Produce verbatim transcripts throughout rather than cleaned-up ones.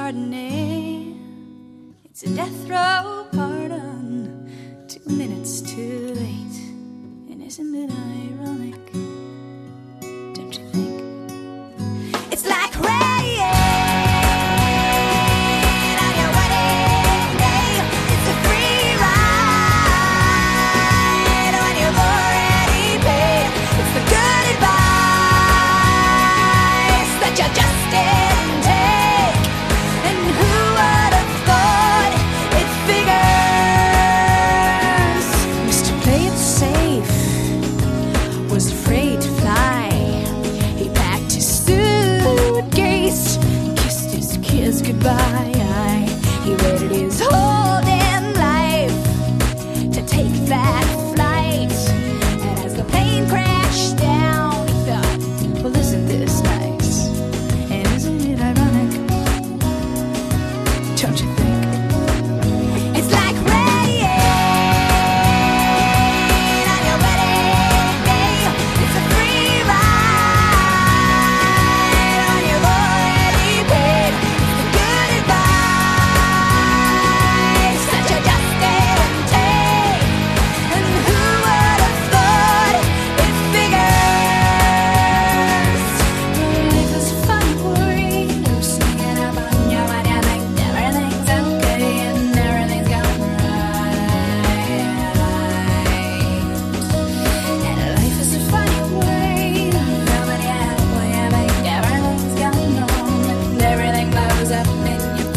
Chardonnay. It's a death row pardon, two minutes too late. And isn't it ironic? Don't you think? It's like rain on your wedding day. It's a free ride when you've already paid. It's the good advice that you just didn't take. And who would have thought it figures? Mister Play It Safe was afraid to fly. He packed his suitcase, kissed his kids goodbye. He waited his whole damn life to take that flight. And as the plane crashed down, he thought, well, isn't this nice? And isn't it ironic? Don't you think? It's like rain on your wedding day. It's a free ride when you've already paid. It's the good advice that you just didn't take. And who would have thought it figures? Life is a funny word, singing about you when you think everything's okay and everything's going right. And life is a funny word, when you when you think everything's going wrong and everything blows up in your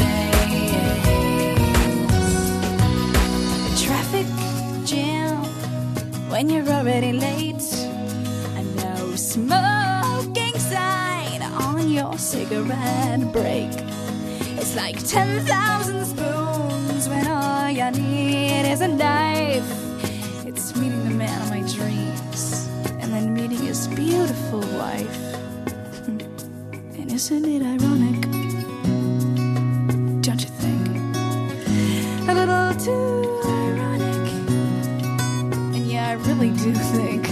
face. A traffic jam when you're already late. A no smoking sign on your cigarette break. It's like ten thousand spoons when all you need is a knife. It's meeting the man of my dreams and then meeting his beautiful wife. And isn't it ironic? Don't you think? A little too ironic. And yeah, I really do think